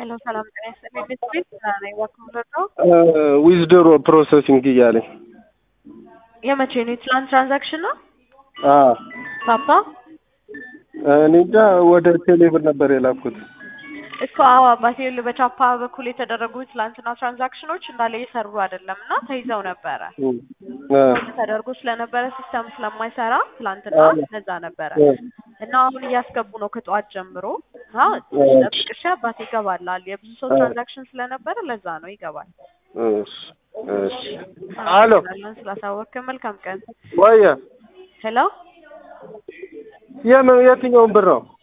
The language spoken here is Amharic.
ሄሎ ሰላም ጤና ይስጥልኝ። ቤት ነኝ ወክምረው ዊዝድሮ ፕሮሰሲንግ እያለኝ የመቼ ነው? የትላንት ትራንዛክሽን ነው? ፓፓ እኔ እንጃ ወደ ቴሌብር ነበር የላኩት እኮ። አዎ አባቴ በቻፓ በኩል የተደረጉት ትላንትና ትራንዛክሽኖች እንዳለ እየሰሩ አይደለምና ተይዘው ነበረ። ተደርጎ ስለነበረ ሲስተም ስለማይሰራ ትላንትና ለዛ ነበረ እና አሁን እያስገቡ ነው ከጧት ጀምሮ። ጠብቅሽ አባቴ ይገባላል። የብዙ ሰው ትራንዛክሽን ስለነበረ ለዛ ነው ይገባል። እሺ አሎ ስላሳወቅክ መልካም ቀን። ወያ ሄሎ የትኛውን ብር ነው?